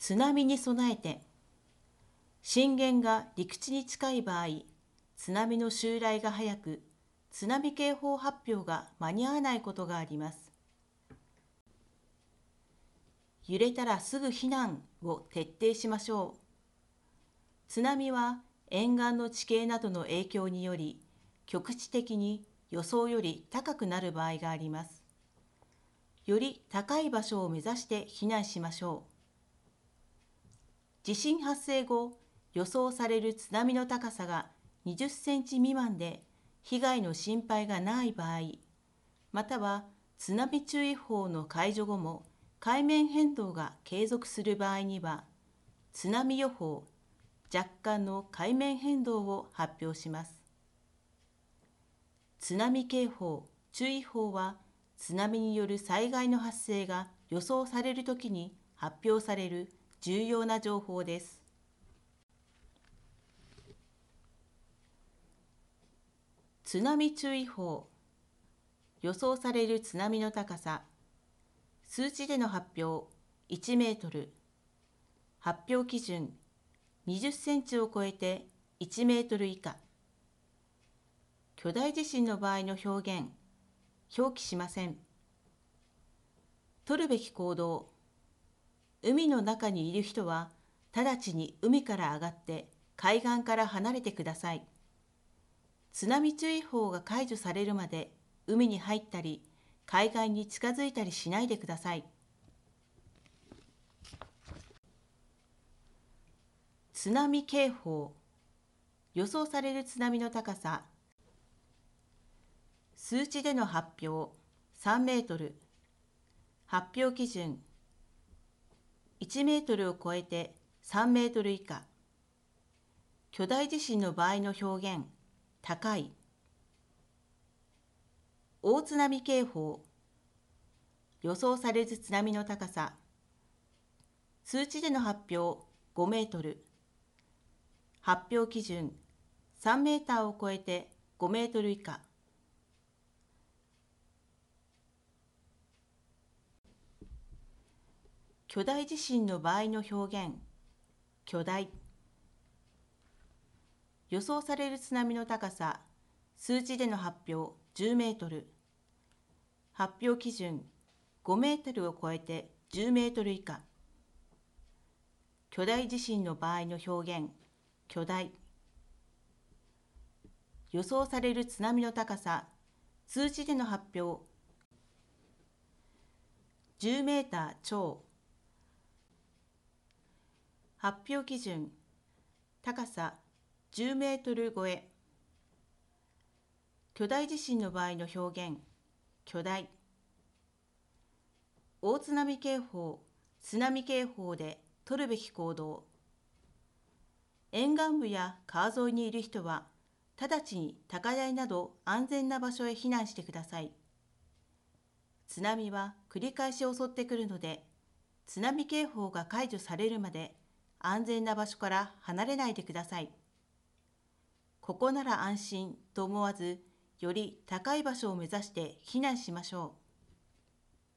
津波に備えて、震源が陸地に近い場合、津波の襲来が早く、津波警報発表が間に合わないことがあります。揺れたらすぐ避難を徹底しましょう。津波は沿岸の地形などの影響により、局地的に予想より高くなる場合があります。より高い場所を目指して避難しましょう。地震発生後、予想される津波の高さが20センチ未満で被害の心配がない場合、または津波注意報の解除後も海面変動が継続する場合には、津波予報、若干の海面変動を発表します。津波警報、注意報は、津波による災害の発生が予想されるときに発表される重要な情報です。津波注意報、予想される津波の高さ、数値での発表1メートル、発表基準20センチを超えて1メートル以下。巨大地震の場合の表現、表記しません。取るべき行動、海の中にいる人は直ちに海から上がって海岸から離れてください。津波注意報が解除されるまで海に入ったり海岸に近づいたりしないでください。津波警報、予想される津波の高さ、数値での発表3メートル、発表基準1メートルを超えて3メートル以下。巨大地震の場合の表現、高い。大津波警報、予想される津波の高さ、数値での発表5メートル、発表基準3メーターを超えて5メートル以下。巨大地震の場合の表現、巨大。予想される津波の高さ、数値での発表10メートル、発表基準5メートルを超えて10メートル以下。巨大地震の場合の表現、巨大。予想される津波の高さ、数値での発表10メーター超。発表基準、高さ10メートル超え。巨大地震の場合の表現、巨大。大津波警報、津波警報で取るべき行動。沿岸部や川沿いにいる人は、直ちに高台など安全な場所へ避難してください。津波は繰り返し襲ってくるので、津波警報が解除されるまで安全な場所から離れないでください。ここなら安心と思わず、より高い場所を目指して避難しましょう。